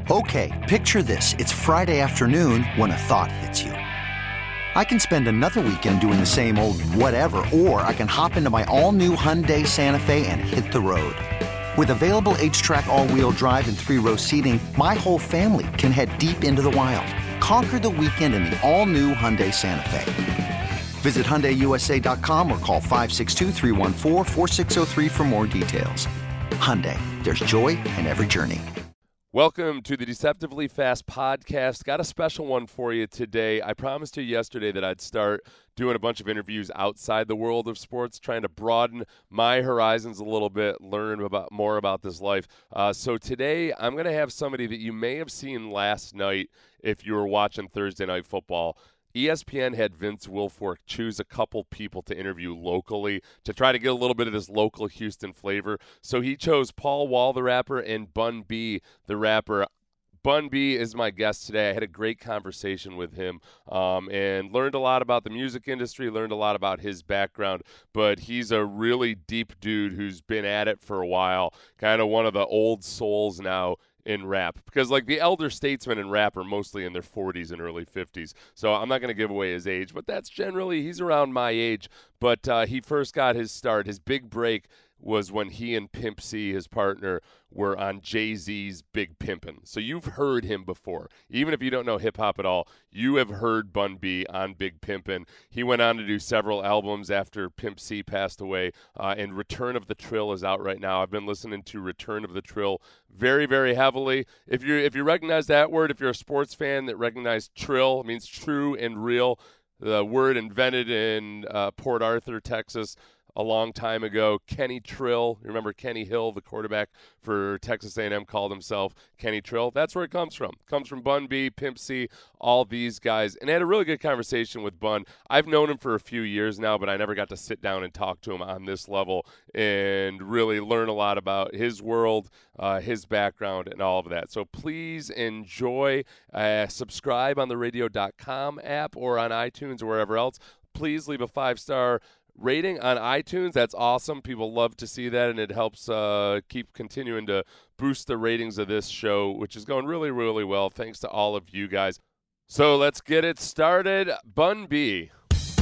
Okay, picture this. It's Friday afternoon when a thought hits you. I can spend another weekend doing the same old whatever, or I can hop into my all-new Hyundai Santa Fe and hit the road. With available H-Track all-wheel drive and 3-row seating, my whole family can head deep into the wild. Conquer the weekend in the all-new Hyundai Santa Fe. Visit HyundaiUSA.com or call 562-314-4603 for more details. Hyundai, there's joy in every journey. Welcome to the Deceptively Fast podcast. Got a special one for you today. I promised you yesterday that I'd start doing a bunch of interviews outside the world of sports, trying to broaden my horizons a little bit, learn more about this life. So today I'm going to have somebody that you may have seen last night if you were watching Thursday Night Football. ESPN had Vince Wilfork choose a couple people to interview locally to try to get a little bit of this local Houston flavor. So he chose Paul Wall, the rapper, and Bun B, the rapper. Bun B is my guest today. I had a great conversation with him and learned a lot about the music industry, learned a lot about his background, but he's a really deep dude who's been at it for a while, kind of one of the old souls now in rap, because like the elder statesmen in rap are mostly in their 40s and early 50s. So I'm not going to give away his age, but that's generally, he's around my age. But he first got his start. His big break was when he and Pimp C, his partner, were on Jay-Z's Big Pimpin'. So you've heard him before. Even if you don't know hip-hop at all, you have heard Bun B on Big Pimpin'. He went on to do several albums after Pimp C passed away, and Return of the Trill is out right now. I've been listening to Return of the Trill very, very heavily. If you recognize that word, if you're a sports fan that recognizes trill, it means true and real. The word invented in Port Arthur, Texas, a long time ago. Kenny Trill, you remember Kenny Hill, the quarterback for Texas A&M, called himself Kenny Trill. That's where it comes from. It comes from Bun B, Pimp C, all these guys. And I had a really good conversation with Bun. I've known him for a few years now, but I never got to sit down and talk to him on this level and really learn a lot about his world, his background, and all of that. So please enjoy. Subscribe on the radio.com app or on iTunes or wherever else. Please leave a 5-star rating on iTunes. That's awesome. People love to see that, and it helps keep continuing to boost the ratings of this show, which is going really, really well. Thanks to all of you guys. So let's get it started. Bun B. This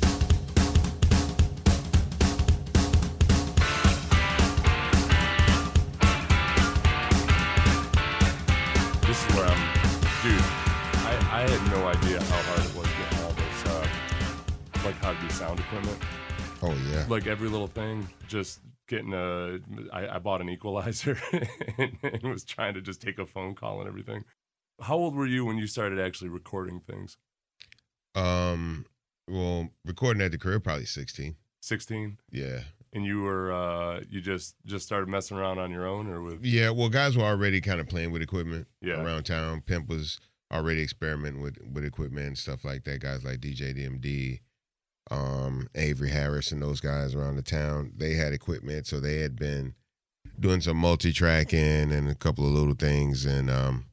is where dude, I had no idea how hard it was getting all this, like how to do sound equipment. Oh, yeah. Like every little thing, just getting I bought an equalizer and was trying to just take a phone call and everything. How old were you when you started actually recording things? Well, recording at the crib, probably 16. 16? Yeah. And you were, you just started messing around on your own or with? Yeah, well, guys were already kind of playing with equipment around town. Pimp was already experimenting with equipment and stuff like that. Guys like DJ DMD, Avery Harris and those guys around the town, they had equipment, so they had been doing some multi-tracking and a couple of little things. And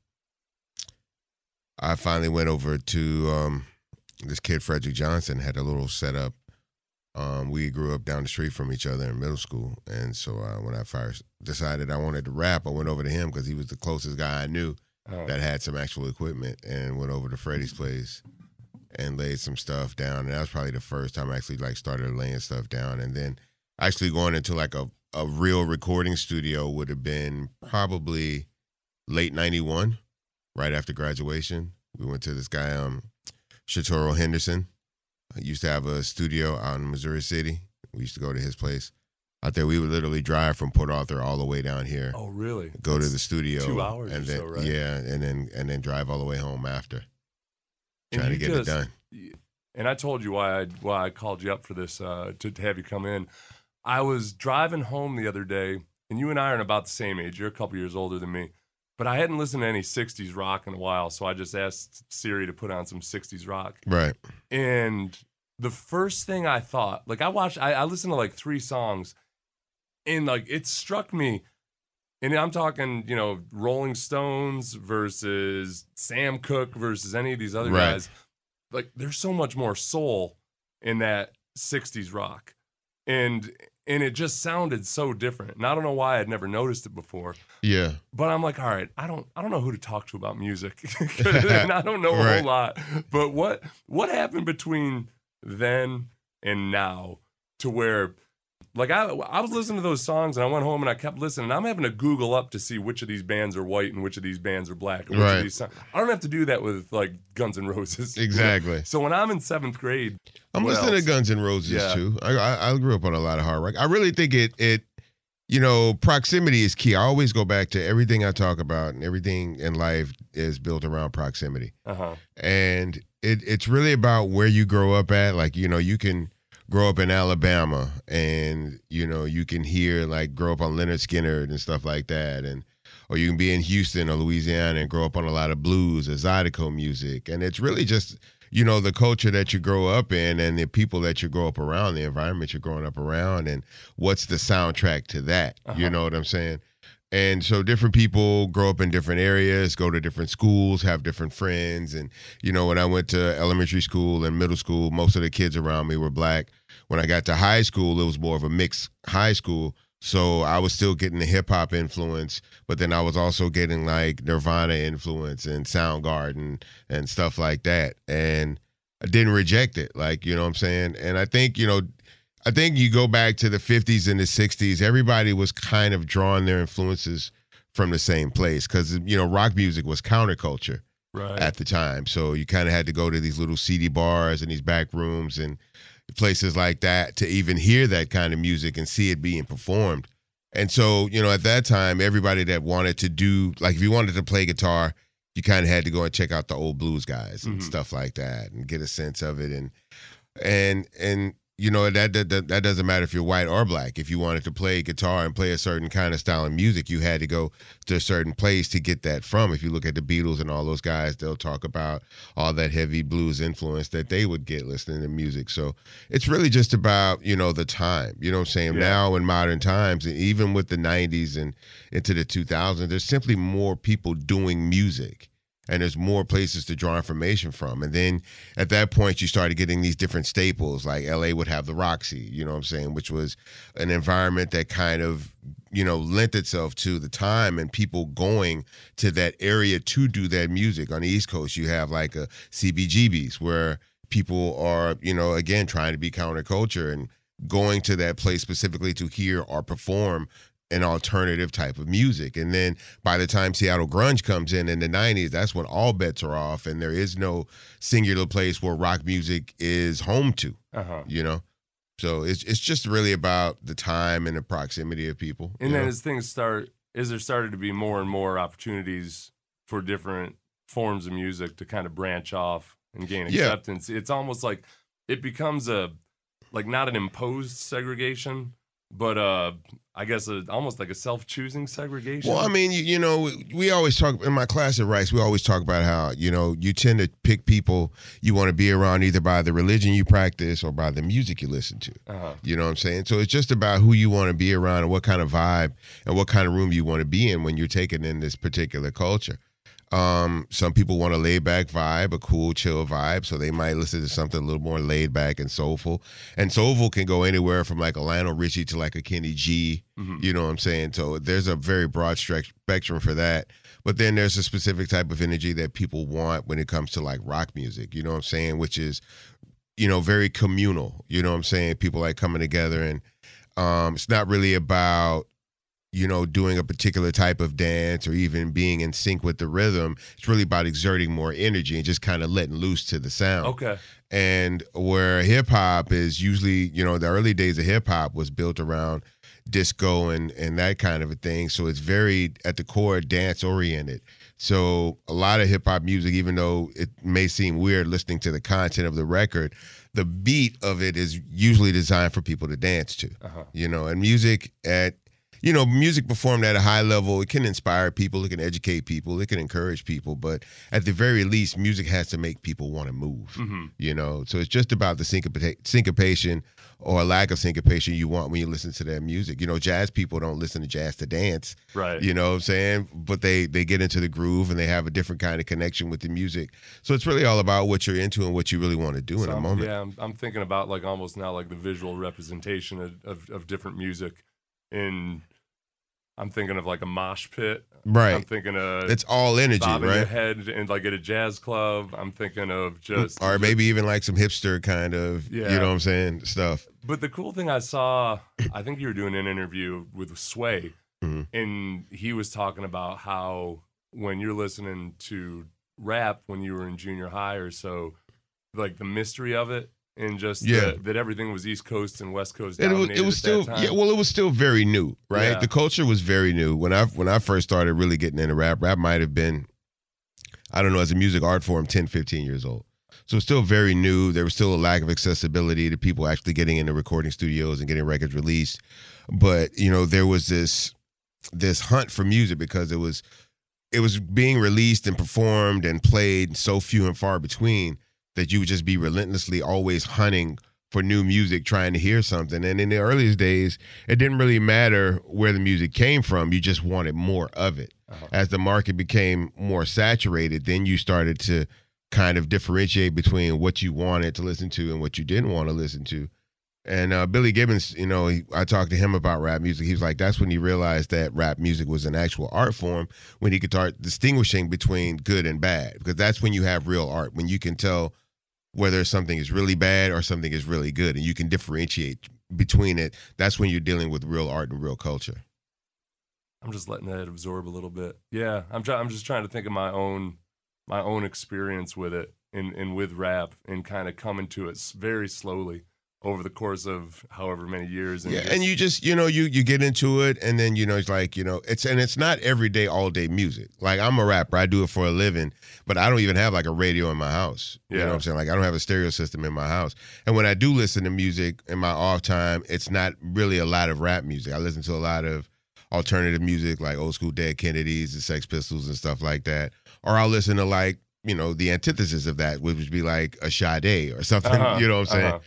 I finally went over to this kid, Frederick Johnson, had a little setup. We grew up down the street from each other in middle school. And so when I first decided I wanted to rap, I went over to him because he was the closest guy I knew that had some actual equipment, and went over to Freddie's place and laid some stuff down. And that was probably the first time I actually started laying stuff down. And then actually going into like a real recording studio would have been probably late 91, right after graduation. We went to this guy, Shatoro Henderson. He used to have a studio out in Missouri City. We used to go to his place. Out there, we would literally drive from Port Arthur all the way down here. Oh, really? Go to the studio. 2 hours and or then, so, right? Yeah, and then drive all the way home after. Trying to get it done. And I told you why I called you up for this, to have you come in. I was driving home the other day, and you and I are about the same age. You're a couple years older than me. But I hadn't listened to any 60s rock in a while, so I just asked Siri to put on some 60s rock. Right. And the first thing I thought, like I listened to like 3 songs, and like it struck me, and I'm talking, Rolling Stones versus Sam Cooke versus any of these other guys. Like there's so much more soul in that 60s rock. And and it just sounded so different. And I don't know why I'd never noticed it before. Yeah. But I'm like, all right, I don't know who to talk to about music, and I don't know a whole lot. But what happened between then and now to where, like, I was listening to those songs and I went home and I kept listening. And I'm having to Google up to see which of these bands are white and which of these bands are black. And which of these songs. I don't have to do that with like Guns N' Roses. Exactly. So when I'm in 7th grade, I'm listening to Guns N' Roses too. I grew up on a lot of hard rock. I really think it proximity is key. I always go back to everything I talk about, and everything in life is built around proximity. And it's really about where you grow up at. Like, you can grow up in Alabama and, you can hear, like, grow up on Leonard Skinner and stuff like that. Or you can be in Houston or Louisiana and grow up on a lot of blues or Zydeco music. And it's really just, the culture that you grow up in and the people that you grow up around, the environment you're growing up around, and what's the soundtrack to that. You know what I'm saying? And so different people grow up in different areas, go to different schools, have different friends. And, when I went to elementary school and middle school, most of the kids around me were black. When I got to high school, it was more of a mixed high school. So I was still getting the hip hop influence, but then I was also getting like Nirvana influence and Soundgarden and stuff like that. And I didn't reject it. Like, you know what I'm saying? And I think you go back to the 50s and the 60s, everybody was kind of drawing their influences from the same place because, rock music was counterculture at the time. So you kind of had to go to these little seedy bars and these back rooms and places like that to even hear that kind of music and see it being performed. And so, at that time, everybody that wanted to do, like if you wanted to play guitar, you kind of had to go and check out the old blues guys and stuff like that and get a sense of it. And that doesn't matter if you're white or black. If you wanted to play guitar and play a certain kind of style of music, you had to go to a certain place to get that from. If you look at the Beatles and all those guys, they'll talk about all that heavy blues influence that they would get listening to music. So it's really just about, the time. You know what I'm saying? Yeah. Now in modern times, and even with the 90s and into the 2000s, there's simply more people doing music. And there's more places to draw information from. And then at that point, you started getting these different staples. Like LA would have the Roxy, you know what I'm saying, which was an environment that kind of, lent itself to the time and people going to that area to do that music. On the East Coast, you have like a CBGB's where people are, again, trying to be counterculture and going to that place specifically to hear or perform an alternative type of music. And then by the time Seattle grunge comes in the 90s, that's when all bets are off and there is no singular place where rock music is home to, So it's just really about the time and the proximity of people. And then as things there started to be more and more opportunities for different forms of music to kind of branch off and gain acceptance. It's almost like it becomes not an imposed segregation, but I guess almost like a self-choosing segregation. Well, I mean, we always talk, in my class at Rice, we always talk about how, you tend to pick people you want to be around either by the religion you practice or by the music you listen to. You know what I'm saying? So it's just about who you want to be around and what kind of vibe and what kind of room you want to be in when you're taking in this particular culture. Some people want a laid-back vibe, a cool, chill vibe, so they might listen to something a little more laid-back and soulful. And soulful can go anywhere from like a Lionel Richie to like a Kenny G, you know what I'm saying? So there's a very broad spectrum for that. But then there's a specific type of energy that people want when it comes to like rock music, you know what I'm saying? Which is, very communal, you know what I'm saying? People like coming together and it's not really about doing a particular type of dance or even being in sync with the rhythm. It's really about exerting more energy and just kind of letting loose to the sound. Okay. And where hip hop is usually, the early days of hip hop was built around disco and that kind of a thing. So it's very, at the core, dance oriented. So a lot of hip hop music, even though it may seem weird listening to the content of the record, the beat of it is usually designed for people to dance to, and music at, music performed at a high level, it can inspire people, it can educate people, it can encourage people, but at the very least, music has to make people want to move, So it's just about the syncopation or lack of syncopation you want when you listen to that music. Jazz people don't listen to jazz to dance, right? You know what I'm saying? But they get into the groove and they have a different kind of connection with the music. So it's really all about what you're into and what you really want to do in a moment. Yeah, I'm thinking about like almost now like the visual representation of different music. I'm thinking of like a mosh pit. Right. I'm thinking of it's all energy, bobbing right? your head and like at a jazz club. I'm thinking of or maybe even like some hipster kind of, you know what I'm saying, stuff. But the cool thing I saw, I think you were doing an interview with Sway, and he was talking about how when you're listening to rap when you were in junior high or so, like the mystery of it. And just that everything was East Coast and West Coast dominated. It was still it was still very new, right? Yeah. The culture was very new when I first started really getting into rap. Rap might have been, I don't know, as a music art form, 10, 15 years old. So it's still very new. There was still a lack of accessibility to people actually getting into recording studios and getting records released. But there was this hunt for music because it was being released and performed and played so few and far between that you would just be relentlessly always hunting for new music, trying to hear something. And in the earliest days, it didn't really matter where the music came from. You just wanted more of it. As the market became more saturated, then you started to kind of differentiate between what you wanted to listen to and what you didn't want to listen to. And Billy Gibbons, I talked to him about rap music. He was like, that's when he realized that rap music was an actual art form, when he could start distinguishing between good and bad, because that's when you have real art, when you can tell whether something is really bad or something is really good, and you can differentiate between it. That's when you're dealing with real art and real culture. I'm just letting that absorb a little bit. Yeah, I'm just trying to think of my own experience with it and with rap, and kind of coming to it very slowly over the course of however many years. And you just, you get into it, and then, it's like, it's not every day, all day music. Like, I'm a rapper, I do it for a living, but I don't even have like a radio in my house. You know what I'm saying? Like, I don't have a stereo system in my house. And when I do listen to music in my off time, it's not really a lot of rap music. I listen to a lot of alternative music, like old school Dead Kennedys and Sex Pistols and stuff like that. Or I'll listen to like, the antithesis of that, which would be like a Sade or something, you know what I'm saying?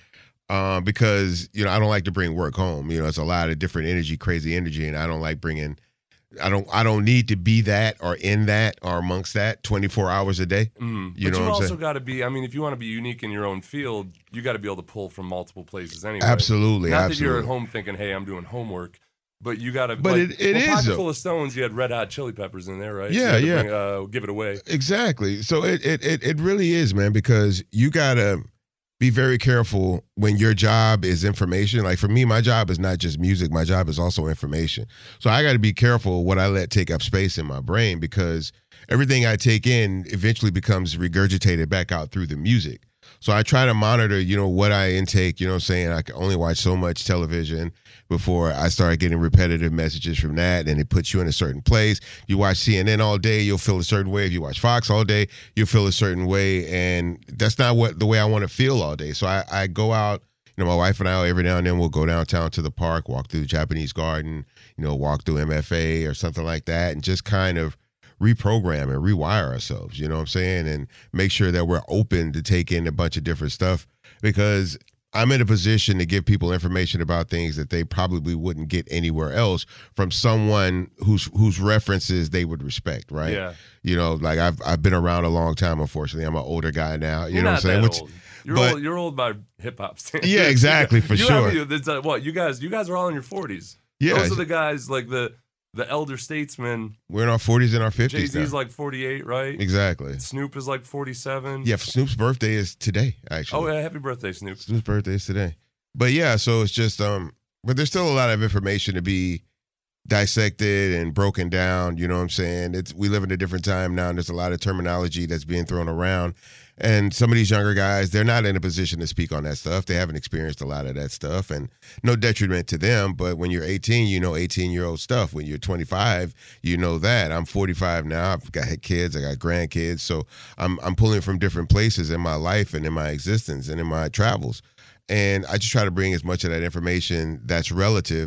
Because, I don't like to bring work home. It's a lot of different energy, crazy energy, and I don't like bringing, I don't need to be that or in that or amongst that 24 hours a day. But you also got to be, if you want to be unique in your own field, you got to be able to pull from multiple places anyway. Absolutely. Not that you're at home thinking, hey, I'm doing homework, but you got to. But it is. Pocket Full of Stones, you had Red Hot Chili Peppers in there, right? Yeah, Give it away. Exactly. So it really is, man, because you got to be very careful when your job is information. Like for me, my job is not just music. My job is also information. So I got to be careful what I let take up space in my brain, because everything I take in eventually becomes regurgitated back out through the music. So I try to monitor, what I intake. I can only watch so much television before I start getting repetitive messages from that, and it puts you in a certain place. You watch CNN all day, you'll feel a certain way. If you watch Fox all day, you'll feel a certain way, and that's not the way I want to feel all day. So I go out, my wife and I, every now and then we'll go downtown to the park, walk through the Japanese garden, walk through MFA or something like that, and just kind of reprogram and rewire ourselves, you know what I'm saying? And make sure that we're open to take in a bunch of different stuff, because I'm in a position to give people information about things that they probably wouldn't get anywhere else from someone whose references they would respect, right? Yeah. Like I've been around a long time, unfortunately. I'm an older guy now. You know what I'm saying? Old. You're old by hip hop standards. Yeah, exactly, for sure. What you guys are all in your 40s. Yeah. Those are the guys like the elder statesmen. We're in our 40s and our 50s. Jay-Z's like 48, right? Exactly. Snoop is like 47. Yeah, Snoop's birthday is today, actually. Oh, yeah, happy birthday, Snoop. Snoop's birthday is today. But yeah, so it's just, but there's still a lot of information to be dissected and broken down, you know what I'm saying? We live in a different time now, and there's a lot of terminology that's being thrown around. And some of these younger guys, they're not in a position to speak on that stuff. They haven't experienced a lot of that stuff, and no detriment to them. But when you're 18, 18-year-old stuff. When you're 25, you know that. I'm 45 now. I've got kids. I got grandkids. So I'm pulling from different places in my life and in my existence and in my travels. And I just try to bring as much of that information that's relative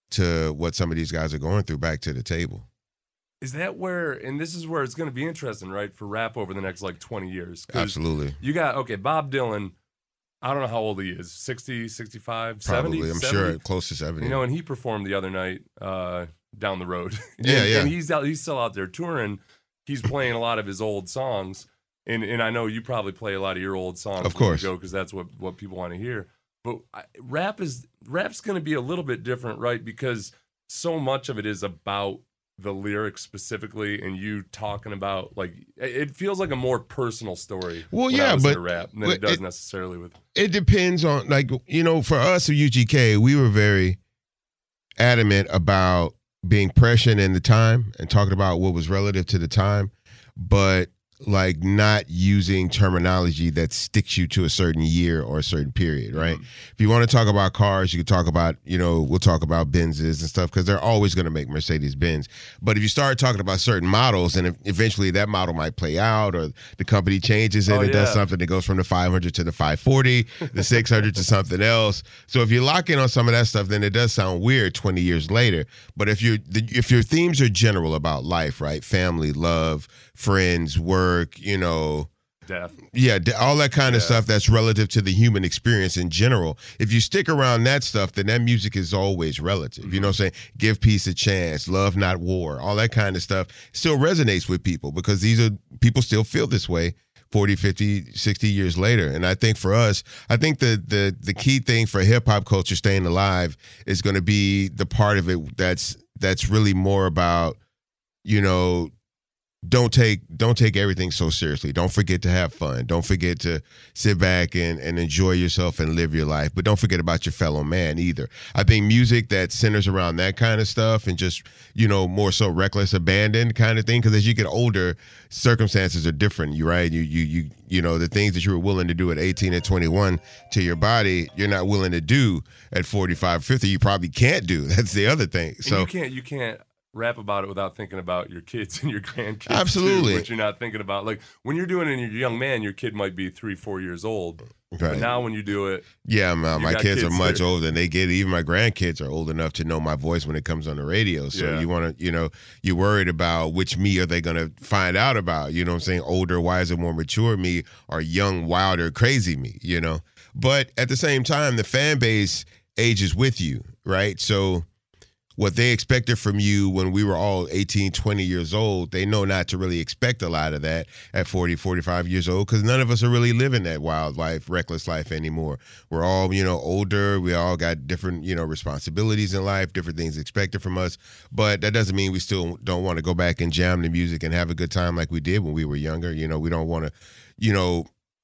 to what some of these guys are going through back to the table. Is that where, and this is where it's going to be interesting, right, for rap over the next, 20 years? Absolutely. You got, Bob Dylan, I don't know how old he is, 60, 65, Probably, 70? I'm 70? sure close to 70. And he performed the other night down the road. Yeah. And he's still out there touring. He's playing a lot of his old songs. And I know you probably play a lot of your old songs. Of course. Because that's what people want to hear. But rap's going to be a little bit different, right? Because so much of it is about the lyrics specifically, and you talking about it feels like a more personal story. Well, yeah, but rap than it does necessarily with. It depends on for us at UGK, we were very adamant about being prescient in the time and talking about what was relative to the time, but not using terminology that sticks you to a certain year or a certain period, right? Mm-hmm. If you want to talk about cars, you can talk about, we'll talk about Benzes and stuff because they're always going to make Mercedes-Benz. But if you start talking about certain models and eventually that model might play out or the company changes and it does something that goes from the 500 to the 540, the 600 to something else. So if you lock in on some of that stuff, then it does sound weird 20 years later. But if your themes are general about life, right? Family, love, friends, work, death. Yeah, all that kind of stuff that's relative to the human experience in general. If you stick around that stuff, then that music is always relative. Mm-hmm. You know what I'm saying? Give peace a chance, love not war, all that kind of stuff still resonates with people because people still feel this way 40, 50, 60 years later. And I think for us, the key thing for hip hop culture staying alive is going to be the part of it that's really more about, don't take everything so seriously. Don't forget to have fun. Don't forget to sit back and enjoy yourself and live your life. But don't forget about your fellow man either. I think music that centers around that kind of stuff and just, more so reckless abandon kind of thing. Because as you get older, circumstances are different. You're right. You the things that you were willing to do at 18 and 21 to your body, you're not willing to do at 45, 50. You probably can't do. That's the other thing. So you can't rap about it without thinking about your kids and your grandkids. Absolutely. Too, which you're not thinking about. When you're doing it and you're a young man, your kid might be 3-4 years old. Right. But now when you do it. Yeah, my kids are much older than even my grandkids are old enough to know my voice when it comes on the radio. So you want to, you're worried about which me are they going to find out about, you know what I'm saying? Older, wiser, more mature me or young, wilder, crazy me, But at the same time, the fan base ages with you, right? So what they expected from you when we were all 18, 20 years old, they know not to really expect a lot of that at 40, 45 years old because none of us are really living that wild life, reckless life anymore. We're all, older. We all got different, responsibilities in life, different things expected from us. But that doesn't mean we still don't want to go back and jam the music and have a good time like we did when we were younger. We don't want to,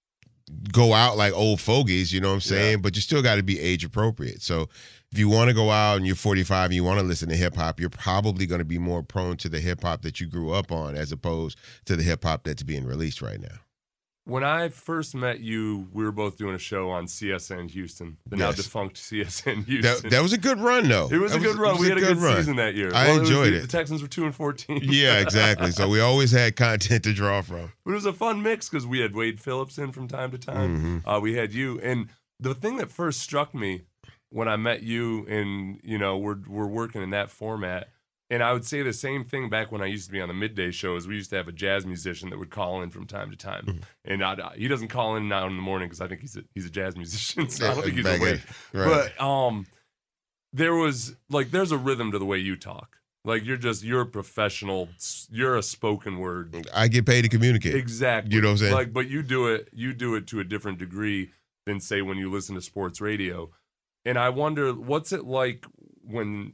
go out like old fogies, you know what I'm saying? Yeah. But you still got to be age appropriate. So if you want to go out and you're 45 and you want to listen to hip hop, you're probably going to be more prone to the hip hop that you grew up on as opposed to the hip hop that's being released right now. When I first met you, we were both doing a show on CSN Houston, the now defunct CSN Houston. That was a good run, though. It was a good run. We had a good season that year. I enjoyed it. The Texans were 2-14. Yeah, exactly. So we always had content to draw from. But it was a fun mix because we had Wade Phillips in from time to time. Mm-hmm. We had you. And the thing that first struck me when I met you and, we're working in that format, and I would say the same thing back when I used to be on the midday shows. We used to have a jazz musician that would call in from time to time. Mm-hmm. And he doesn't call in now in the morning because I think he's a jazz musician, so I don't think he's awake. Right. But there was, there's a rhythm to the way you talk. You're a professional. You're a spoken word. I get paid to communicate. Exactly. You know what I'm saying? But you do it to a different degree than, say, when you listen to sports radio. And I wonder, what's it like when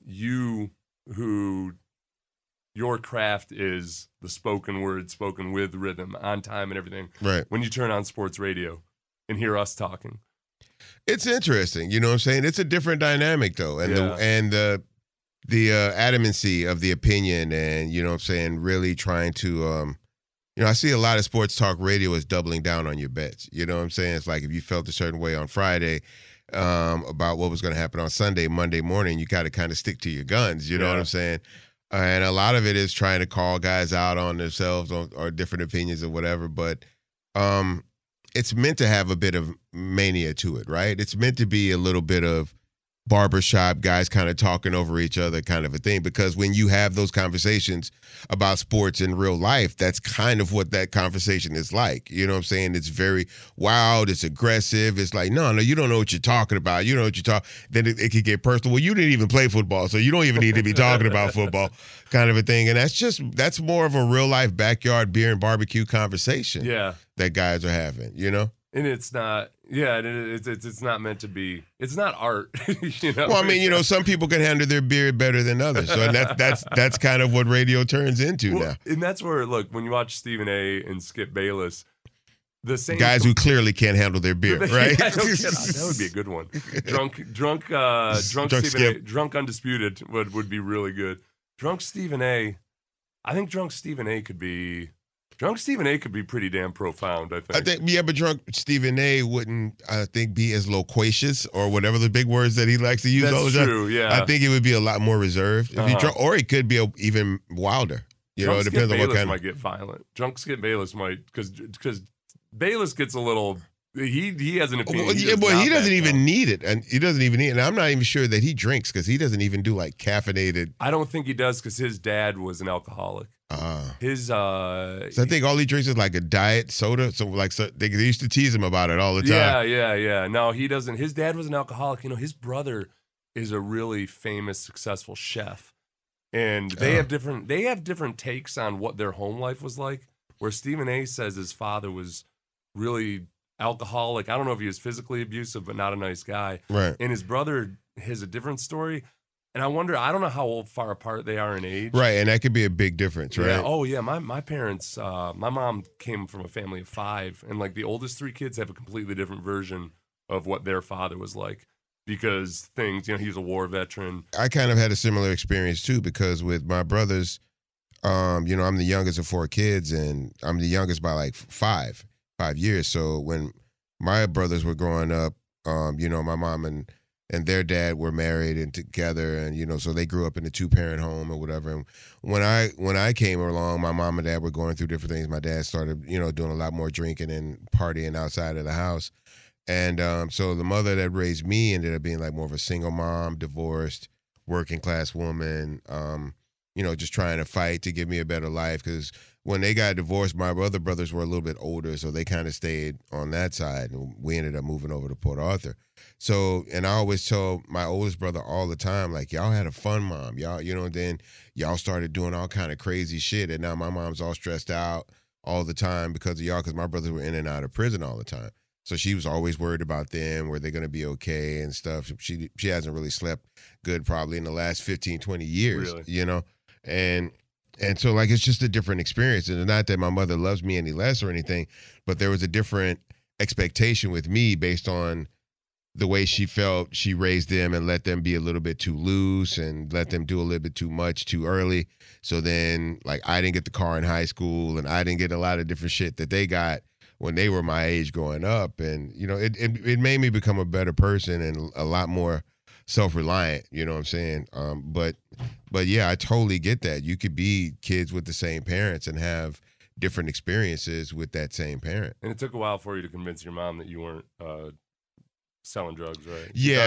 your craft is the spoken word, spoken with rhythm, on time and everything. Right. When you turn on sports radio and hear us talking. It's interesting. You know what I'm saying? It's a different dynamic, though. And the adamancy of the opinion and, you know what I'm saying, really trying to, I see a lot of sports talk radio as doubling down on your bets. You know what I'm saying? It's like if you felt a certain way on Friday about what was going to happen on Sunday, Monday morning, you got to kind of stick to your guns. You know what I'm saying? And a lot of it is trying to call guys out on themselves or different opinions or whatever. But it's meant to have a bit of mania to it, right? It's meant to be a little bit of barbershop, guys kind of talking over each other kind of a thing. Because when you have those conversations about sports in real life, that's kind of what that conversation is like. You know what I'm saying? It's very wild. It's aggressive. It's like, no, you don't know what you're talking about. You know what you're talking. Then it could get personal. Well, you didn't even play football, so you don't even need to be talking about football kind of a thing. And that's more of a real life backyard beer and barbecue conversation that guys are having, you know? And it's not, it's not meant to be. It's not art, you know. Well, I mean, you know, some people can handle their beer better than others, so that's kind of what radio turns into now. And that's where, look, when you watch Stephen A. and Skip Bayless, the same guys who clearly can't handle their beer, right? That would be a good one. Drunk Stephen A. Drunk Undisputed would be really good. Drunk Stephen A. I think Drunk Stephen A. could be pretty damn profound, I think. But Drunk Stephen A. wouldn't, I think, be as loquacious or whatever the big words that he likes to use all the time. That's true, yeah. I think it would be a lot more reserved. If he drunk, or he could be even wilder. You know, it depends on what kind. Might get violent. Drunk Skip Bayless might, because Bayless gets a little. He has an opinion. He doesn't even need it, and he doesn't even need it. And I'm not even sure that he drinks because he doesn't even do like caffeinated. I don't think he does because his dad was an alcoholic. So I think all he drinks is like a diet soda. So they used to tease him about it all the time. Yeah. No, he doesn't. His dad was an alcoholic. You know, his brother is a really famous, successful chef, and they have different takes on what their home life was like. Where Stephen A. says his father was really alcoholic. I don't know if he was physically abusive, but not a nice guy. Right. And his brother has a different story. And I wonder, I don't know how far apart they are in age. Right, and that could be a big difference, right? Yeah. Oh, yeah. My parents, my mom came from a family of 5, and like the oldest 3 kids have a completely different version of what their father was like because things, you know, he was a war veteran. I kind of had a similar experience too because with my brothers, you know, I'm the youngest of 4 kids, and I'm the youngest by like 5 years. So when my brothers were growing up, you know, my mom and their dad were married and together, and you know, so they grew up in a 2-parent home or whatever. And when I came along, my mom and dad were going through different things. My dad started, you know, doing a lot more drinking and partying outside of the house, and so the mother that raised me ended up being like more of a single mom, divorced, working class woman, you know, just trying to fight to give me a better life because when they got divorced, my other brothers were a little bit older, so they kind of stayed on that side, and we ended up moving over to Port Arthur. So, and I always tell my oldest brother all the time, like, y'all had a fun mom. Y'all, you know, then y'all started doing all kind of crazy shit, and now my mom's all stressed out all the time because of y'all, because my brothers were in and out of prison all the time. So she was always worried about them, were they going to be okay and stuff. She hasn't really slept good probably in the last 15, 20 years, really? You know? And so, like, it's just a different experience. And not that my mother loves me any less or anything, but there was a different expectation with me based on the way she felt she raised them and let them be a little bit too loose and let them do a little bit too much too early. So then, like, I didn't get the car in high school, and I didn't get a lot of different shit that they got when they were my age growing up. And, you know, it made me become a better person and a lot more self-reliant, you know what I'm saying? But yeah, I totally get that. You could be kids with the same parents and have different experiences with that same parent. And it took a while for you to convince your mom that you weren't selling drugs, right? Yeah.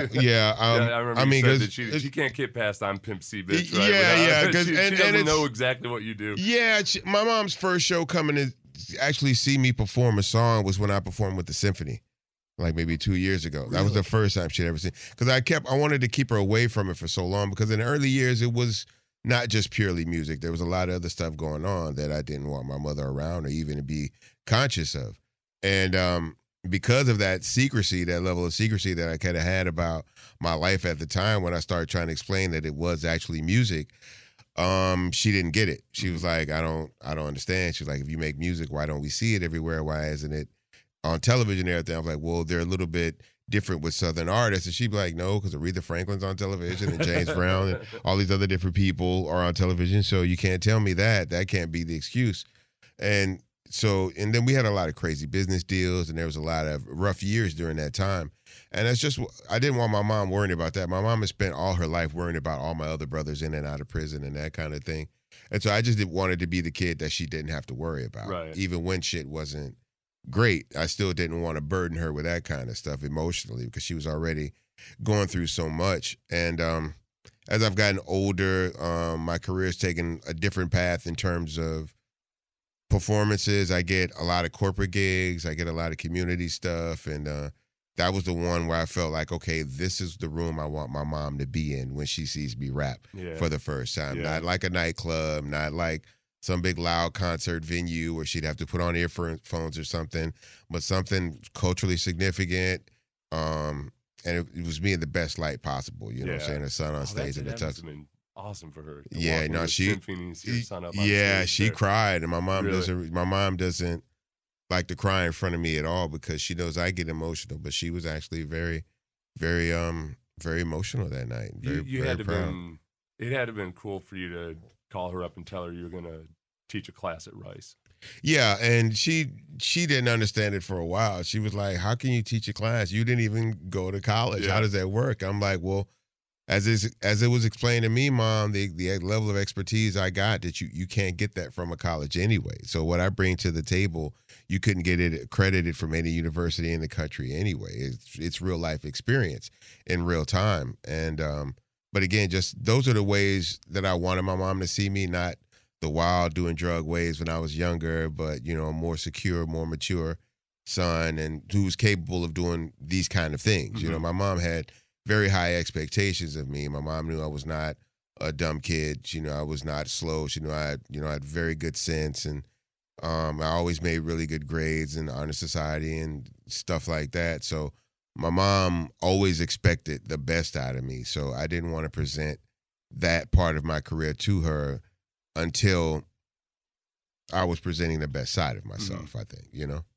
I remember you said that she can't get past I'm Pimp C, bitch, right? Yeah. She doesn't know exactly what you do. Yeah, my mom's first show coming to actually see me perform a song was when I performed with the symphony. Like maybe 2 years ago. Really? That was the first time she'd ever seen. Because I wanted to keep her away from it for so long because in the early years, it was not just purely music. There was a lot of other stuff going on that I didn't want my mother around or even to be conscious of. And because of that secrecy, that level of secrecy that I kind of had about my life at the time when I started trying to explain that it was actually music, she didn't get it. She was like, I don't understand. She was like, if you make music, why don't we see it everywhere? Why isn't it on television and everything? I was like, well, they're a little bit different with Southern artists. And she'd be like, no, because Aretha Franklin's on television and James Brown and all these other different people are on television. So you can't tell me that. That can't be the excuse. And then we had a lot of crazy business deals and there was a lot of rough years during that time. And that's just, I didn't want my mom worrying about that. My mom has spent all her life worrying about all my other brothers in and out of prison and that kind of thing. And so I just wanted to be the kid that she didn't have to worry about, right, even when shit wasn't great. I still didn't want to burden her with that kind of stuff emotionally because she was already going through so much. And as I've gotten older, my career's taken a different path in terms of performances. I get a lot of corporate gigs. I get a lot of community stuff. And that was the one where I felt like, okay, this is the room I want my mom to be in when she sees me rap for the first time. Not like a nightclub, not like some big loud concert venue where she'd have to put on earphones or something, but something culturally significant. And it was me in the best light possible, you know what I'm saying? Her son on stage in the tux. Awesome for her. Yeah, no, she she cried, and my mom doesn't like to cry in front of me at all because she knows I get emotional, but she was actually very, very very emotional that night. It had to have been cool for you to call her up and tell her you were going to teach a class at Rice. Yeah, and she didn't understand it for a while. She was like, how can you teach a class? You didn't even go to college. How does that work? I'm like, well, as it was explained to me, Mom, the level of expertise I got, that you can't get that from a college anyway. So what I bring to the table, you couldn't get it accredited from any university in the country anyway. It's real life experience in real time. And but again, just those are the ways that I wanted my mom to see me, not the wild doing drug ways when I was younger, but a more secure, more mature son and who's capable of doing these kind of things. Mm-hmm. My mom had very high expectations of me. My mom knew I was not a dumb kid. She knew I was not slow. She knew I had very good sense, and I always made really good grades in honor society and stuff like that. So my mom always expected the best out of me. So I didn't want to present that part of my career to her until I was presenting the best side of myself, I think,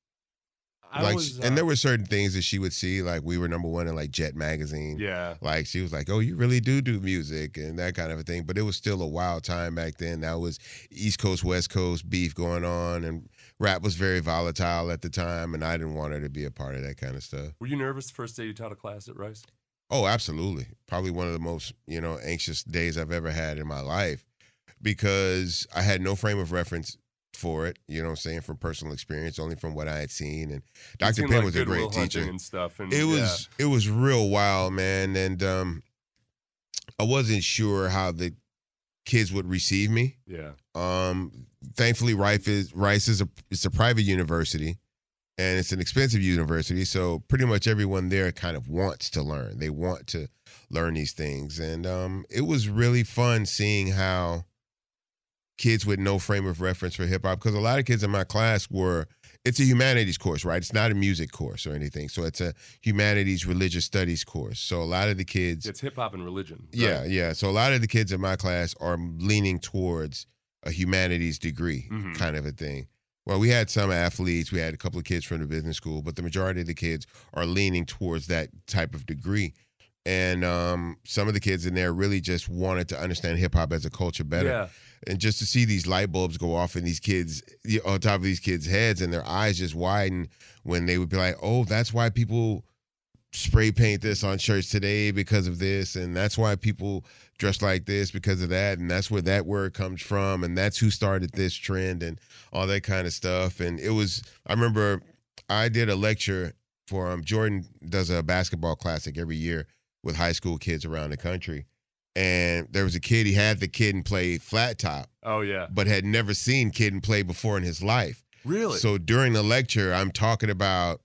and there were certain things that she would see, like we were number one in like Jet magazine. Yeah. Like she was like, oh, you really do music and that kind of a thing. But it was still a wild time back then. That was East Coast, West Coast beef going on, and rap was very volatile at the time, and I didn't want her to be a part of that kind of stuff. Were you nervous the first day you taught a class at Rice? Oh, absolutely. Probably one of the most, anxious days I've ever had in my life, because I had no frame of reference for it, from personal experience, only from what I had seen. And Dr. Penn was a great teacher and stuff. And it was real wild, man. And I wasn't sure how the kids would receive me. Yeah. Thankfully, Rice is a private university, and it's an expensive university. So pretty much everyone there kind of wants to learn. They want to learn these things. And it was really fun seeing how kids with no frame of reference for hip hop, because a lot of kids in my class it's a humanities course, right? It's not a music course or anything. So it's a humanities religious studies course. So a lot of the kids, it's hip hop and religion. Right? Yeah. So a lot of the kids in my class are leaning towards a humanities degree kind of a thing. Well, we had some athletes, we had a couple of kids from the business school, but the majority of the kids are leaning towards that type of degree. And some of the kids in there really just wanted to understand hip hop as a culture better. Yeah. And just to see these light bulbs go off in these kids, on top of these kids' heads, and their eyes just widen when they would be like, oh, that's why people spray paint this on shirts today because of this, and that's why people dress like this because of that, and that's where that word comes from, and that's who started this trend and all that kind of stuff. And I remember I did a lecture for Jordan does a basketball classic every year with high school kids around the country. And there was a kid, he had the Kid 'n Play flat top. Oh, yeah. But had never seen Kid 'n Play before in his life. Really? So during the lecture, I'm talking about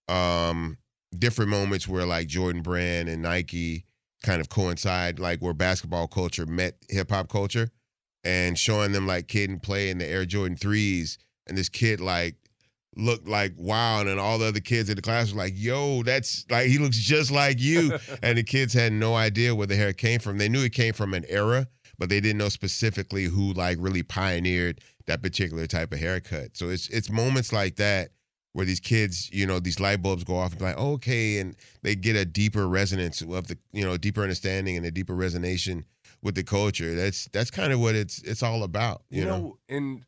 different moments where like Jordan Brand and Nike kind of coincide, like where basketball culture met hip hop culture, and showing them like Kid 'n Play in the Air Jordan 3s. And this kid like looked like wow, and all the other kids in the class were like, yo, that's like, he looks just like you. And the kids had no idea where the hair came from. They knew it came from an era, but they didn't know specifically who like really pioneered that particular type of haircut. So it's moments like that where these kids, these light bulbs go off and be like, oh, okay, and they get a deeper resonance of the, deeper understanding and a deeper resonation with the culture. That's kind of what it's all about, you know? And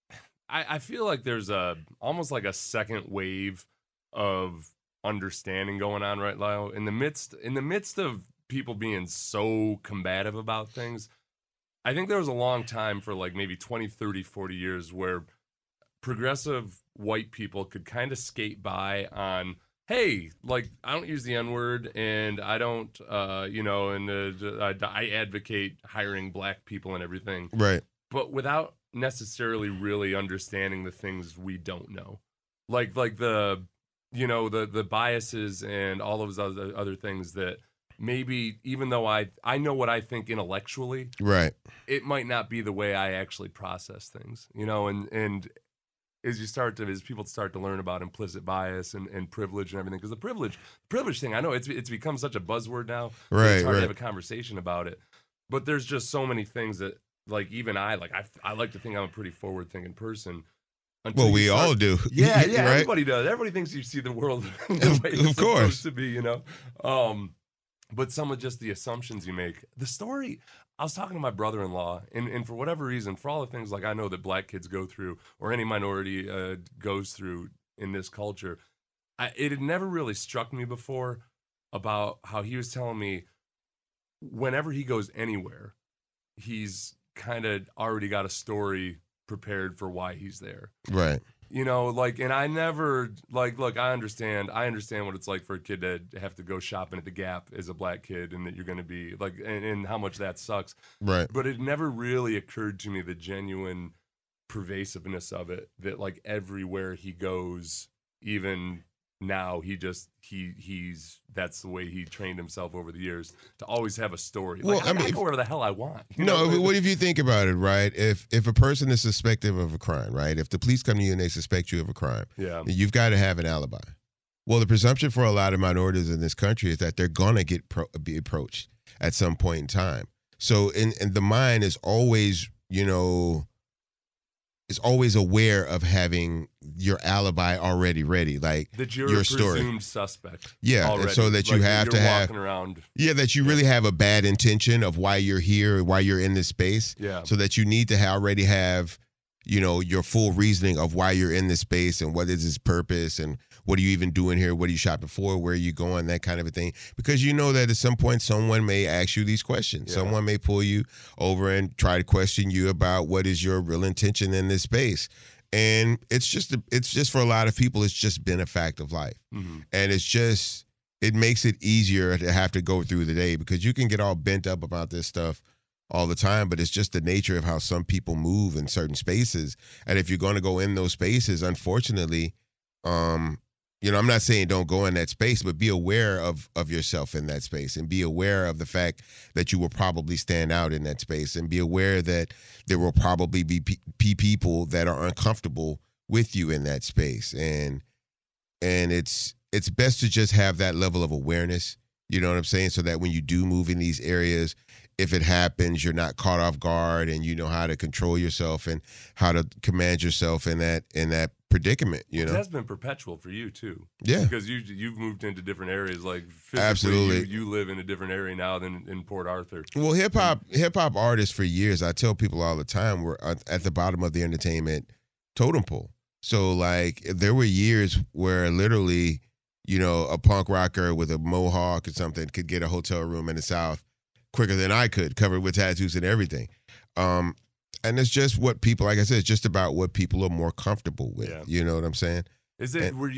I feel like there's almost like a second wave of understanding going on right now in the midst of people being so combative about things. I think there was a long time for like maybe 20, 30, 40 years where progressive white people could kind of skate by on, hey, like, I don't use the N-word, and I don't, I advocate hiring black people and everything. Right. But without necessarily really understanding the things we don't know. Like the biases and all of those other things that maybe, even though I know what I think intellectually, right, it might not be the way I actually process things, and as people start to learn about implicit bias and privilege and everything, because the privilege thing, I know it's become such a buzzword now. Right, it's hard right. to have a conversation about it, but there's just so many things that, like, even I like to think I'm a pretty forward thinking person. Well, we all do. Yeah, right? Everybody does. Everybody thinks you see the world the way it's supposed to be, But some of just the assumptions you make. The story, I was talking to my brother-in-law, and for whatever reason, for all the things like I know that black kids go through, or any minority goes through in this culture, it had never really struck me before about how he was telling me whenever he goes anywhere, he's kind of already got a story prepared for why he's there. Right. And I never, look, I understand what it's like for a kid to have to go shopping at the Gap as a black kid, and that you're going to be like, and how much that sucks. Right. But it never really occurred to me the genuine pervasiveness of it, that like everywhere he goes, even now, he's that's the way he trained himself over the years to always have a story. Well, I go wherever the hell I want. What if you think about it, right? If a person is suspected of a crime, right? If the police come to you and they suspect you of a crime, yeah, you've got to have an alibi. Well, the presumption for a lot of minorities in this country is that they're gonna be approached at some point in time. So, and the mind is always, is always aware of having your alibi already ready, like that you're your a story. Presumed suspect. Yeah, already. So that you have to have walking around. Yeah, that you really have a bad intention of why you're here, why you're in this space. Yeah. So that you need to already have, your full reasoning of why you're in this space and what is its purpose and what are you even doing here? What are you shopping for? Where are you going? That kind of a thing. Because you know that at some point someone may ask you these questions. Yeah. Someone may pull you over and try to question you about what is your real intention in this space. And it's just for a lot of people, it's just been a fact of life. Mm-hmm. And it makes it easier to have to go through the day, because you can get all bent up about this stuff all the time, but it's just the nature of how some people move in certain spaces. And if you're going to go in those spaces, unfortunately, I'm not saying don't go in that space, but be aware of yourself in that space, and be aware of the fact that you will probably stand out in that space, and be aware that there will probably be people that are uncomfortable with you in that space. And it's best to just have that level of awareness, you know what I'm saying? So that when you do move in these areas, if it happens, you're not caught off guard, and you know how to control yourself and how to command yourself in that predicament. That's been perpetual for you too. Yeah, because you've moved into different areas. Like physically, absolutely, you live in a different area now than in Port Arthur. Well, hip hop artists for years, I tell people all the time, were at the bottom of the entertainment totem pole. So like there were years where literally, a punk rocker with a mohawk or something could get a hotel room in the South quicker than I could, covered with tattoos and everything. And it's just what people, like I said, it's just about what people are more comfortable with. Yeah. You know what I'm saying? Have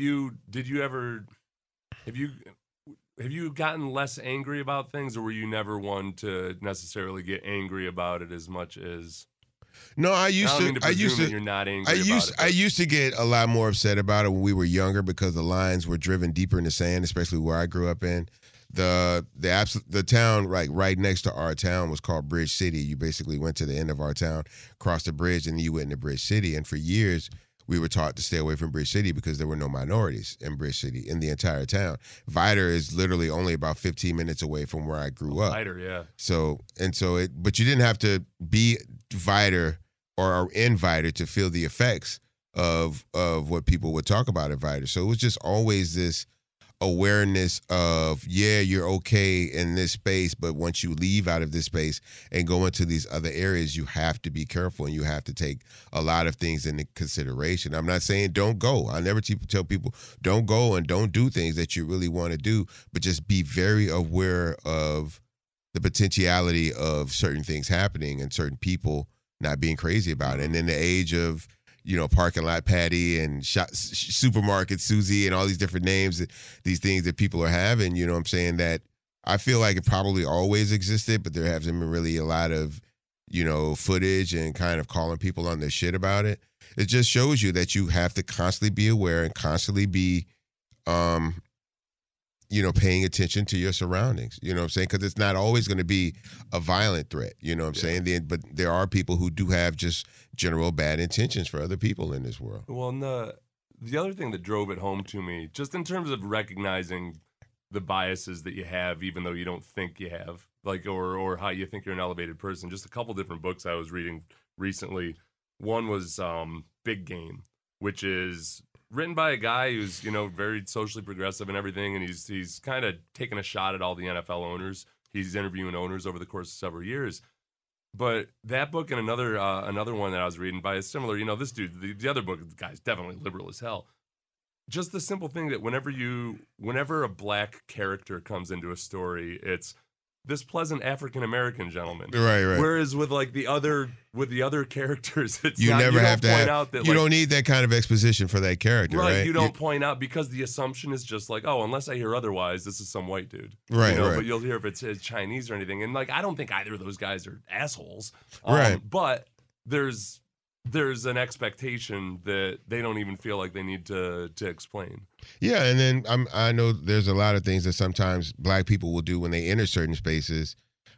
you gotten less angry about things, or were you never one to necessarily get angry about it as much as? No, I used to. You're not angry I used to get a lot more upset about it when we were younger, because the lines were driven deeper in the sand, especially where I grew up in. The town right next to our town was called Bridge City. You basically went to the end of our town, crossed the bridge, and you went into Bridge City. And for years, we were taught to stay away from Bridge City because there were no minorities in Bridge City in the entire town. Vidor is literally only about 15 minutes away from where I grew up. Vidor, yeah. But you didn't have to be Vidor or in Vidor to feel the effects of what people would talk about at Vidor. So it was just always this awareness of, you're okay in this space, but once you leave out of this space and go into these other areas, you have to be careful, and you have to take a lot of things into consideration. I'm not saying don't go. I never tell people don't go and don't do things that you really want to do, but just be very aware of the potentiality of certain things happening and certain people not being crazy about it. And in the age of Parking Lot Patty and Supermarket Susie and all these different names, these things that people are having, you know what I'm saying, that I feel like it probably always existed, but there hasn't been really a lot of, footage and kind of calling people on their shit about it. It just shows you that you have to constantly be aware and constantly be, paying attention to your surroundings, you know what I'm saying? Because it's not always going to be a violent threat, you know what I'm saying? But there are people who do have just general bad intentions for other people in this world. Well, and the other thing that drove it home to me, just in terms of recognizing the biases that you have, even though you don't think you have, like, or how you think you're an elevated person, just a couple different books I was reading recently. One was Big Game, which is written by a guy who's, very socially progressive and everything, and he's kind of taking a shot at all the NFL owners. He's interviewing owners over the course of several years. But that book and another one that I was reading by a similar, this dude, the other book, the guy's definitely liberal as hell. Just the simple thing that whenever a black character comes into a story, it's this pleasant African-American gentleman. Right. Whereas with the other characters, it's you not, never you have to point out that, you don't need that kind of exposition for that character, right? You don't point out, because the assumption is just like, oh, unless I hear otherwise, this is some white dude. Right. But you'll hear if it's Chinese or anything. And I don't think either of those guys are assholes. Right. But there's an expectation that they don't even feel like they need to explain. Yeah, and then I know there's a lot of things that sometimes black people will do when they enter certain spaces,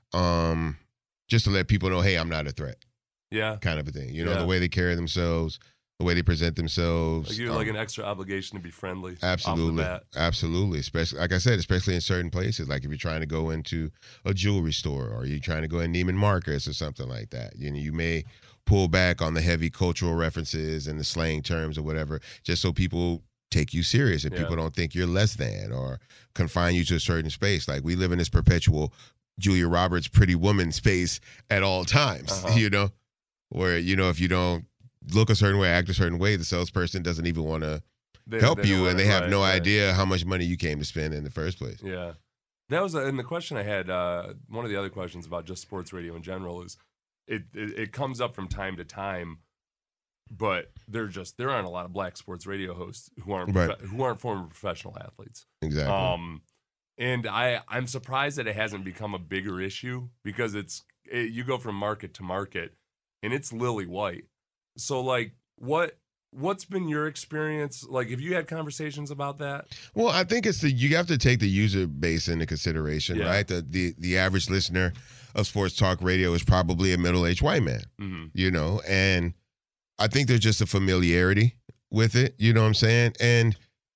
just to let people know, hey, I'm not a threat. Yeah. Kind of a thing. The way they carry themselves, the way they present themselves. Like you have an extra obligation to be friendly. Absolutely. Off the bat. Absolutely. Especially, like I said, especially in certain places, like if you're trying to go into a jewelry store or you're trying to go in Neiman Marcus or something like that. You may pull back on the heavy cultural references and the slang terms or whatever, just so people take you serious and people don't think you're less than or confine you to a certain space. Like we live in this perpetual Julia Roberts Pretty Woman space at all times, where, if you don't look a certain way, act a certain way, the salesperson doesn't even want to help you, and they have no idea how much money you came to spend in the first place. Yeah. That was, and the question I had, one of the other questions about just sports radio in general is, it comes up from time to time, but there aren't a lot of black sports radio hosts who aren't former professional athletes. Exactly. And I'm surprised that it hasn't become a bigger issue, because you go from market to market and it's lily white. So what's been your experience? Like, have you had conversations about that? Well, I think you have to take the user base into consideration, right? The average listener of sports talk radio is probably a middle-aged white man, and I think there's just a familiarity with it, you know what I'm saying? And,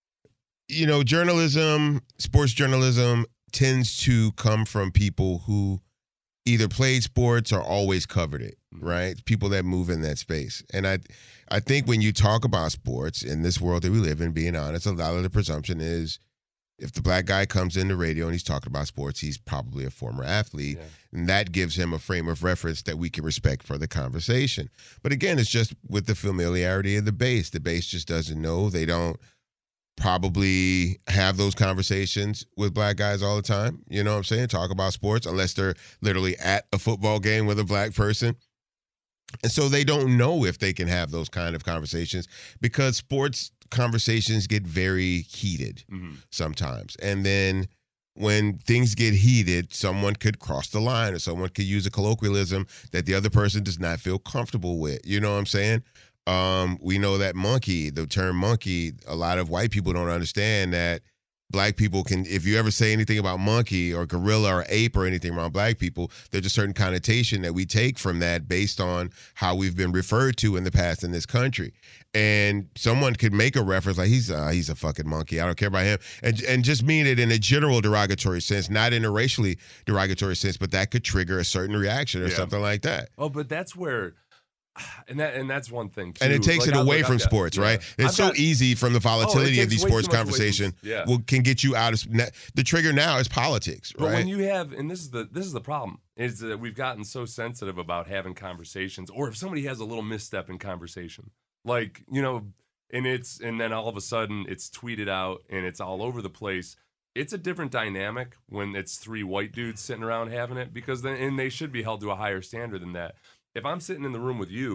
sports journalism tends to come from people who either played sports or always covered it, right? People that move in that space. And I think when you talk about sports in this world that we live in, being honest, a lot of the presumption is if the black guy comes into radio and he's talking about sports, he's probably a former athlete. Yeah. And that gives him a frame of reference that we can respect for the conversation. But again, it's just with the familiarity of the base. The base just doesn't know. They don't probably have those conversations with black guys all the time. You know what I'm saying? Talk about sports, unless they're literally at a football game with a black person. And so they don't know if they can have those kind of conversations, because sports conversations get very heated sometimes. And then when things get heated, someone could cross the line, or someone could use a colloquialism that the other person does not feel comfortable with. You know what I'm saying? We know that the term monkey, a lot of white people don't understand that black people can, if you ever say anything about monkey or gorilla or ape or anything around black people, there's a certain connotation that we take from that based on how we've been referred to in the past in this country. And someone could make a reference like he's a fucking monkey, I don't care about him, and just mean it in a general derogatory sense, not in a racially derogatory sense, but that could trigger a certain reaction or something like that. Oh, but that's where... And that's one thing too. And it takes it away from sports, right? It's so easy from the volatility of these sports conversation can get you out of the trigger. Now is politics, right? But when you have, and this is the problem, is that we've gotten so sensitive about having conversations, or if somebody has a little misstep in conversation, and then all of a sudden it's tweeted out and it's all over the place. It's a different dynamic when it's three white dudes sitting around having it, because then, and they should be held to a higher standard than that. If I'm sitting in the room with you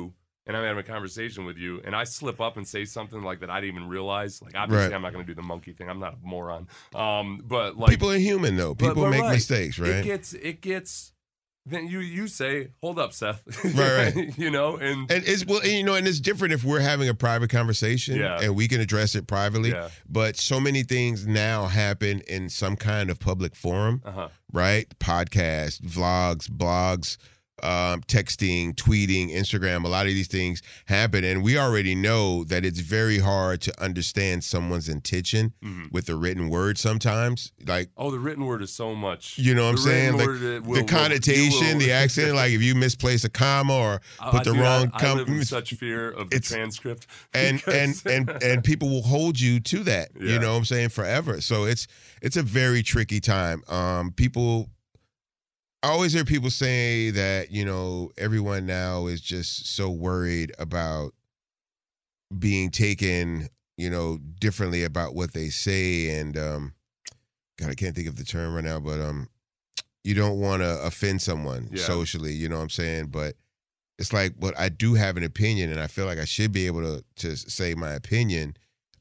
and I'm having a conversation with you, and I slip up and say something like that I didn't even realize. Like, obviously, I'm not going to do the monkey thing. I'm not a moron. But like, people are human, though. People make mistakes, right? It gets. Then you say, "Hold up, Seth." Right. And it's and it's different if we're having a private conversation and we can address it privately. Yeah. But so many things now happen in some kind of public forum, right? Podcasts, vlogs, blogs. Texting, tweeting, Instagram, a lot of these things happen, and we already know that it's very hard to understand someone's intention with the written word sometimes. Like, the written word is so much. You know what I'm saying? Like, the connotation, the accent, like if you misplace a comma or put the wrong comma. I live in such fear of the transcript. And people will hold you to that, you know what I'm saying, forever. So it's a very tricky time. I always hear people say that, everyone now is just so worried about being taken, differently about what they say. And, God, I can't think of the term right now, but you don't want to offend someone socially, you know what I'm saying? But it's like, but I do have an opinion, and I feel like I should be able to say my opinion.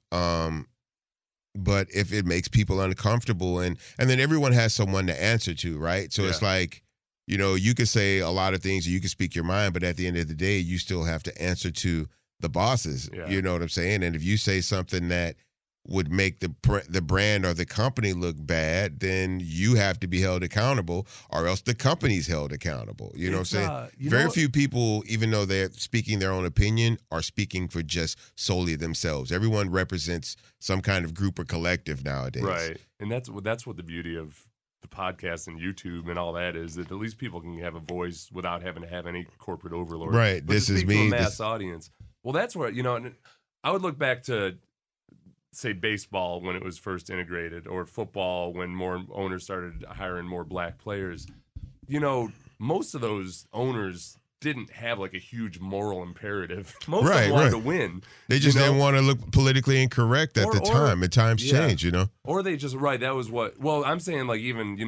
But if it makes people uncomfortable, and then everyone has someone to answer to, right? So it's like, you can say a lot of things, you can speak your mind, but at the end of the day, you still have to answer to the bosses. Yeah. You know what I'm saying? And if you say something that would make the brand or the company look bad, then you have to be held accountable, or else the company's held accountable. You know what I'm saying? Very few people, even though they're speaking their own opinion, are speaking for just solely themselves. Everyone represents some kind of group or collective nowadays. Right. And that's what the beauty of the podcast and YouTube and all that is, that at least people can have a voice without having to have any corporate overlord. Right. But this is me. To a mass audience. Well, that's where, I would look back to, say, baseball when it was first integrated, or football when more owners started hiring more black players. Most of those owners didn't have like a huge moral imperative. Most of them wanted to win. They just didn't want to look politically incorrect at the time. And times change, Or they just, that was what, well, I'm saying, like, even,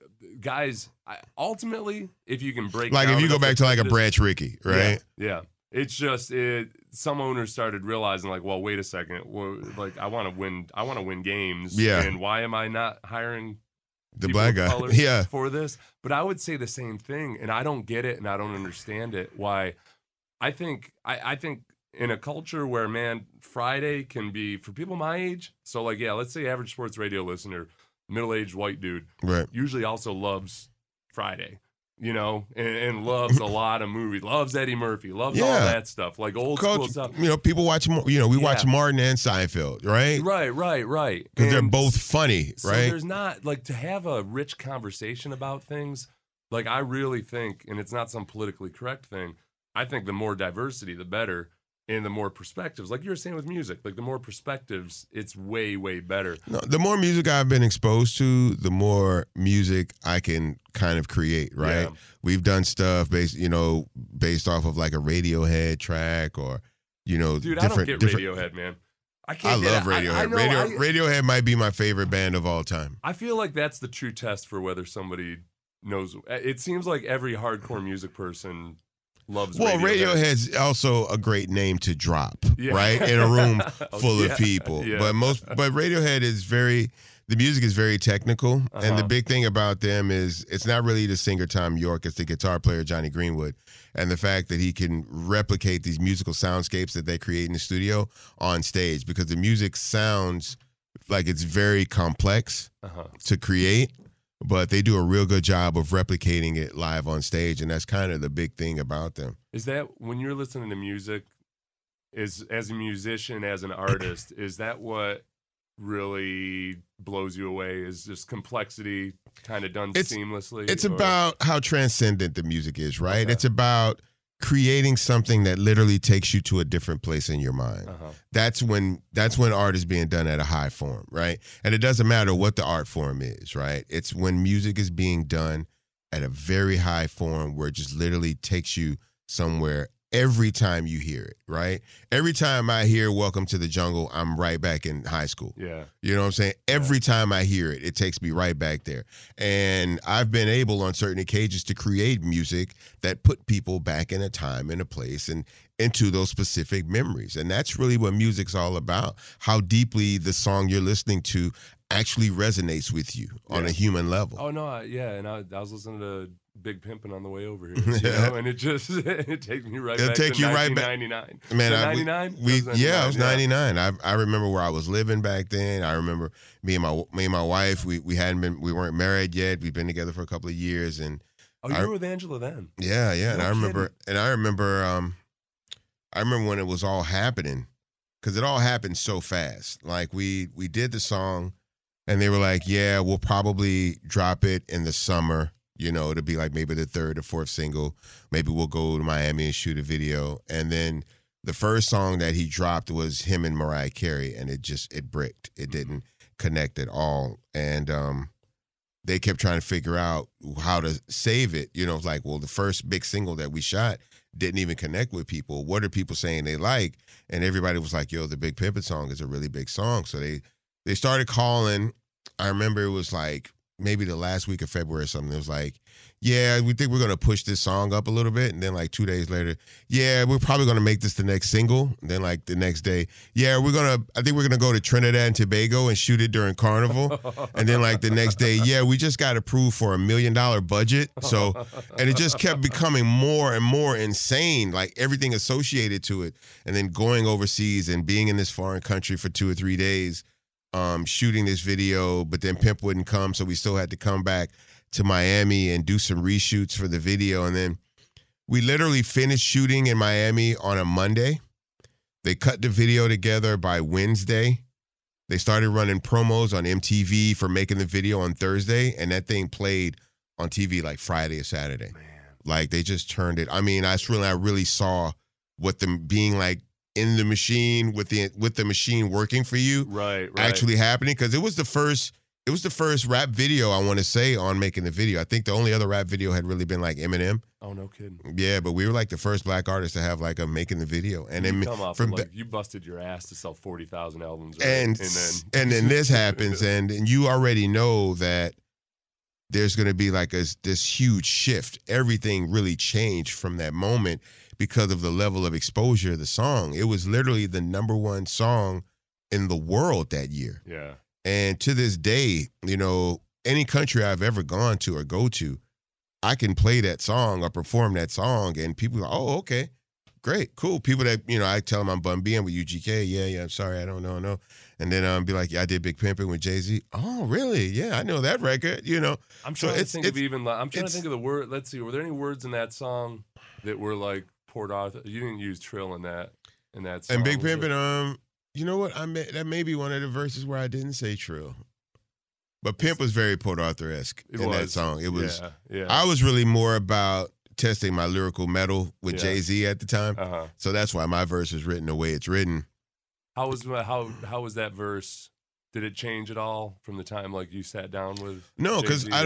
guys, ultimately, if you can break like, down, if you go back to like a Branch Rickey, right? Yeah. It's just some owners started realizing, like, well, wait a second, like, I want to win games, and why am I not hiring the black guy for this? But I would say the same thing, and I don't get it, and I don't understand it. Why? I think in a culture where, man, Friday can be for people my age. So, like, let's say average sports radio listener, middle-aged white dude, right, usually also loves Friday. And loves a lot of movies, loves Eddie Murphy, loves all that stuff, like old school stuff. People watch, we watch Martin and Seinfeld, right? Right. Because they're both funny, so right? There's not, like, to have a rich conversation about things, like, I really think, and it's not some politically correct thing, I think the more diversity, the better. And the more perspectives, like you were saying with music, like the more perspectives, it's way, way better. No, the more music I've been exposed to, the more music I can kind of create, right? Yeah. We've done stuff based off of like a Radiohead track, or, Dude, I don't get Radiohead, man. I love Radiohead. Radiohead might be my favorite band of all time. I feel like that's the true test for whether somebody knows. It seems like every hardcore music person loves Radiohead's also a great name to drop, right? In a room full of people. Yeah. But Radiohead is the music is very technical, and the big thing about them is it's not really the singer Tom York, it's the guitar player Johnny Greenwood, and the fact that he can replicate these musical soundscapes that they create in the studio on stage, because the music sounds like it's very complex to create. But they do a real good job of replicating it live on stage, and that's kind of the big thing about them. Is that when you're listening to music, as a musician, as an artist, is that what really blows you away? Is just complexity kind of done seamlessly? It's about how transcendent the music is, right? Okay. It's about creating something that literally takes you to a different place in your mind. That's when art is being done at a high form, right? And it doesn't matter what the art form is, right? It's when music is being done at a very high form where it just literally takes you somewhere every time you hear it, right? Every time I hear Welcome to the Jungle, I'm right back in high school. Yeah. You know what I'm saying? Every time I hear it, it takes me right back there. And I've been able on certain occasions to create music that put people back in a time and a place and into those specific memories. And that's really what music's all about, how deeply the song you're listening to actually resonates with you on a human level. Oh, no, and I was listening to Big Pimpin' on the way over here, you know, and it takes me right back to 1999. Man, 99? It was 99. I remember where I was living back then. I remember me and my wife, we weren't married yet. We've been together for a couple of years. And you were with Angela then? Yeah. No and I remember when it was all happening, because it all happened so fast. Like we did the song and they were like, yeah, we'll probably drop it in the summer. You know, it'll be like maybe the third or fourth single. Maybe we'll go to Miami and shoot a video. And then the first song that he dropped was him and Mariah Carey, and it bricked. It didn't connect at all. And they kept trying to figure out how to save it. You know, it's like, well, the first big single that we shot didn't even connect with people. What are people saying they like? And everybody was like, yo, the Big Pimpin' song is a really big song. So they started calling. I remember it was like maybe the last week of February or something. It was like, yeah, we think we're going to push this song up a little bit. And then like 2 days later, yeah, we're probably going to make this the next single. And then like the next day, yeah, I think we're going to go to Trinidad and Tobago and shoot it during Carnival. And then like the next day, yeah, we just got approved for $1 million budget. So, and it just kept becoming more and more insane, like everything associated to it. And then going overseas and being in this foreign country for 2 or 3 days, shooting this video, but then Pimp wouldn't come, so we still had to come back to Miami and do some reshoots for the video. And then we literally finished shooting in Miami on a Monday. They cut the video together by Wednesday. They started running promos on MTV for making the video on Thursday, and that thing played on TV like Friday or Saturday. Man. Like they just turned it. I mean, I really saw what them being like in the machine with the machine working for you, right. actually happening, because it was the first rap video, I want to say, on making the video. I think the only other rap video had really been like Eminem. Oh, no kidding. Yeah, but we were like the first black artist to have like a making the video. And then you busted your ass to sell 40,000 albums, right? and then this happens, and you already know that there's going to be like this huge shift. Everything really changed from that moment because of the level of exposure of the song. It was literally the #1 song in the world that year. Yeah. And to this day, you know, any country I've ever gone to or go to, I can play that song or perform that song, and people go, oh, okay, great, cool. People that, you know, I tell them I'm Bun B, I'm with UGK. Yeah, I'm sorry, I don't know. And then be like, yeah, I did Big Pimpin' with Jay-Z. Oh, really? Yeah, I know that record, you know. I'm trying to think of the word. Let's see, were there any words in that song that were like Port Arthur? You didn't use Trill in that song. And Big Pimpin', you know what? That may be one of the verses where I didn't say Trill. But Pimp was very Port Arthur-esque in that song. It was. Yeah. I was really more about testing my lyrical metal with Jay-Z at the time. Uh-huh. So that's why my verse is written the way it's written. How was that verse? Did it change at all from the time like you sat down with? No, because I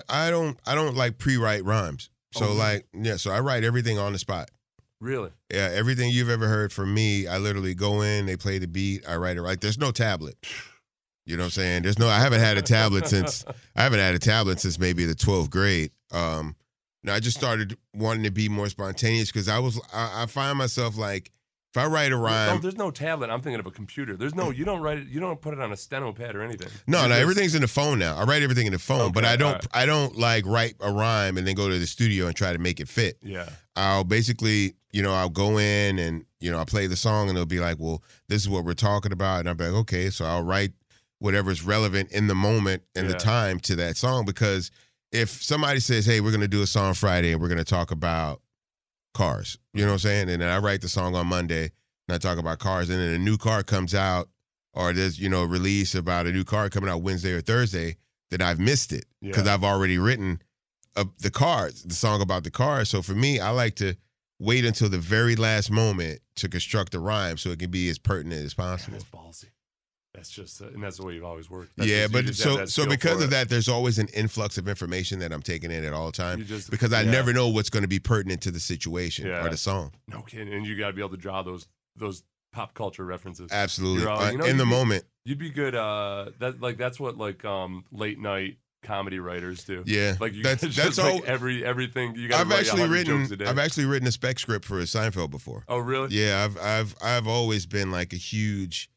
don't like pre-write rhymes. So so I write everything on the spot. Really? Yeah, everything you've ever heard from me, I literally go in, they play the beat, I write it right. There's no tablet. You know what I'm saying? I haven't had a tablet since maybe the 12th grade. Now I just started wanting to be more spontaneous because I find myself like, if I write a rhyme. No, there's no tablet. I'm thinking of a computer. You don't write it. You don't put it on a steno pad or anything. No, everything's in the phone now. I write everything in the phone, okay, but I don't like write a rhyme and then go to the studio and try to make it fit. Yeah. I'll basically, I'll go in and, I'll play the song and they'll be like, well, this is what we're talking about. And I'll be like, okay, so I'll write whatever's relevant in the moment and the time to that song. Because if somebody says, hey, we're going to do a song Friday and we're going to talk about cars, you know what I'm saying? And then I write the song on Monday and I talk about cars, and then a new car comes out, or there's, a release about a new car coming out Wednesday or Thursday, then I've missed it because I've already written the song about the cars. So for me, I like to wait until the very last moment to construct a rhyme so it can be as pertinent as possible. That's ballsy. That's just, and that's the way you've always worked. But so because of that, there's always an influx of information that I'm taking in at all times because I never know what's going to be pertinent to the situation or the song. No kidding, and you got to be able to draw those pop culture references. Absolutely, in the moment. You'd be good. That's what late night comedy writers do. Yeah, like that's all. Everything you got. I've actually written a spec script for a Seinfeld before. Oh, really? Yeah, I've always been like a huge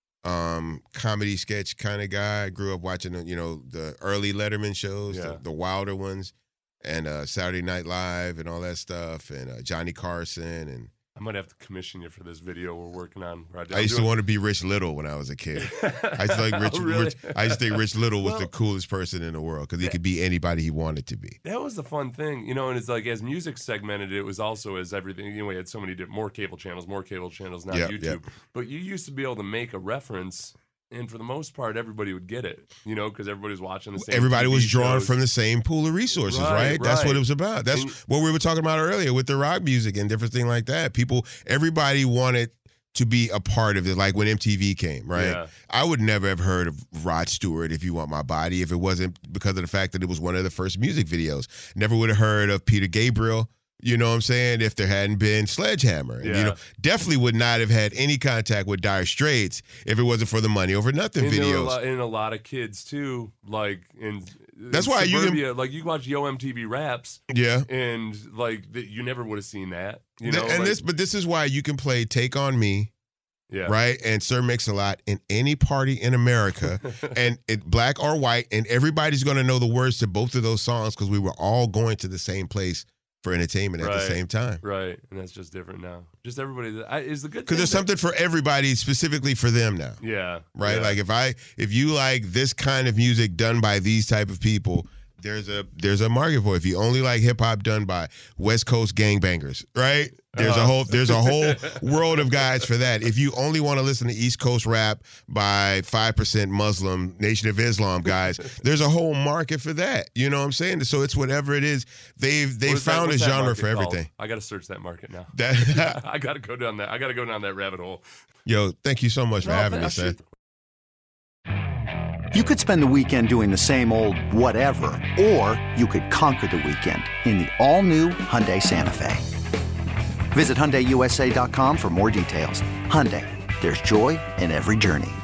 comedy sketch kind of guy. I grew up watching the early Letterman shows, the wilder ones, and Saturday Night Live and all that stuff, and Johnny Carson. And I might have to commission you for this video we're working on. I used to want to be Rich Little when I was a kid. I used to like I used to think Rich Little was the coolest person in the world because he could be anybody he wanted to be. That was the fun thing, and it's like as music segmented, it was also as everything. We had so many more cable channels, now YouTube. Yep. But you used to be able to make a reference. And for the most part, everybody would get it, because everybody was watching the same. Everybody TV was drawn shows. from the same pool of resources, right? That's what it was about. That's what we were talking about earlier with the rock music and different things like that. Everybody wanted to be a part of it, like when MTV came, right? Yeah. I would never have heard of Rod Stewart, If You Want My Body, if it wasn't because of the fact that it was one of the first music videos. Never would have heard of Peter Gabriel. You know what I'm saying? If there hadn't been Sledgehammer. And, definitely would not have had any contact with Dire Straits if it wasn't for the Money Over Nothing videos. And a lot of kids, too, that's why suburbia, you watch Yo MTV Raps. Yeah. And, you never would have seen that. But this is why you can play Take On Me. Yeah. Right? And Sir Mix-a-Lot in any party in America, and black or white, and everybody's going to know the words to both of those songs because we were all going to the same place for entertainment at the same time. Right, and that's just different now. Just everybody is the good thing. Because there's something for everybody specifically for them now. Yeah. Right? Yeah. Like if you like this kind of music done by these type of people, there's a market for it. If you only like hip hop done by West Coast gangbangers, right? There's a whole world of guys for that. If you only want to listen to East Coast rap by 5% Muslim Nation of Islam guys, there's a whole market for that. You know what I'm saying? So it's whatever it is. They've found a genre for everything. I got to search that market now. I got to go down that. I got to go down that rabbit hole. Yo, thank you so much for having me, Seth. You could spend the weekend doing the same old whatever, or you could conquer the weekend in the all-new Hyundai Santa Fe. Visit HyundaiUSA.com for more details. Hyundai, there's joy in every journey.